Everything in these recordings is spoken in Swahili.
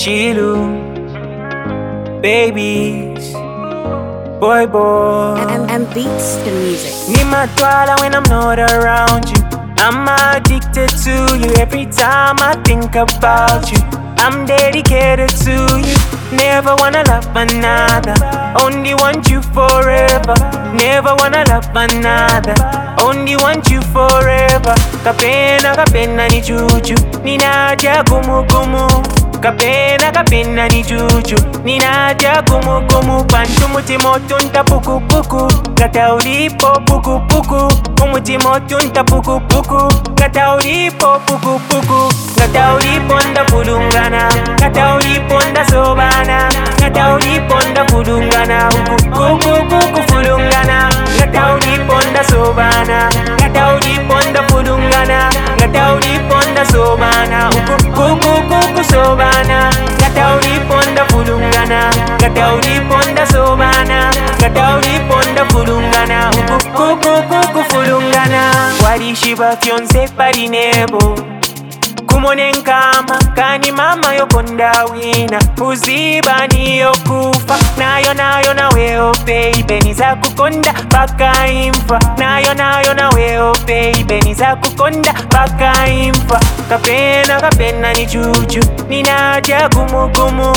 Chilu, babies, boy. And beats the music. Need my twala when I'm not around you. I'm addicted to you every time I think about you. I'm dedicated to you. Never wanna love another. Only want you forever. Never wanna love another. Only want you forever. Kapena ni juju. Ninaja gumu. Kapena ni juju. Ninaja gumu. Pantu mutimoto nta puku. Kata ulipo puku. Umutimoto nta puku. Kata ulipo puku. Kata ulipo nda fulungana. Kata ulipo nda sobana. Kata ulipo nda fulungana. Kuku fulungana. Kata ulipo nda sobana. Kata ulipo nda fulungana. Kata ulipo nda sobana. Kuku sobana. Kata ulipo nda fulungana. Kata ulipo nda sobana. Kata ulipo nda fulungana. Kuku fulungana. Warishiba fiance parinebo. Kumone nkama kani mama yokonda wina. Uziba niyo kufa. Nayo na weo baby. Niza kukonda baka imfa. Nayo na weo baby. Niza kukonda baka imfa. Kapena ni juju. Ninaja gumu.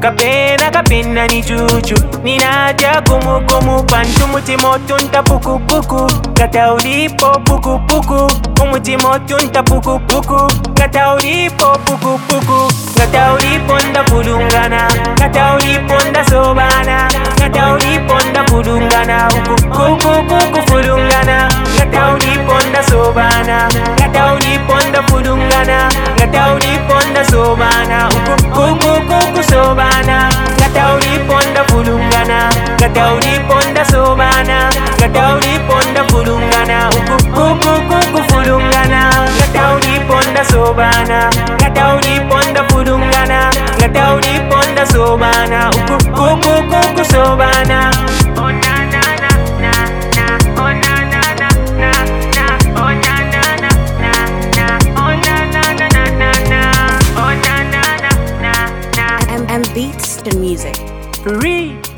Kapena ni juju. Ninaja gumu. Pantu mutimoto nta puku. Kata ulipo puku. Umutimoto nta puku. Kata ulipo puku. Kata ulipo nda fulungana. Kata ulipo nda sobana. Kata ulipo nda fulungana. Kuku fulungana. Kata ulipo nda sobana. Kata ulipo nda fulungana. Kata ulipo nda sobana. Kuku sobana. Kata ulipo nda fulungana. Kata ulipo nda sobana. Kata ulipo nda fulungana. Kuku fulungana. Kata ulipo nda sobana. Kata ulipo nda fulungana. Kata ulipo nda sobana. Kuku sobana. Oh na na na na na. Oh na na na na na. Oh na na na na na. Oh na na na na na. Oh na na na na na. And beats the music. Free.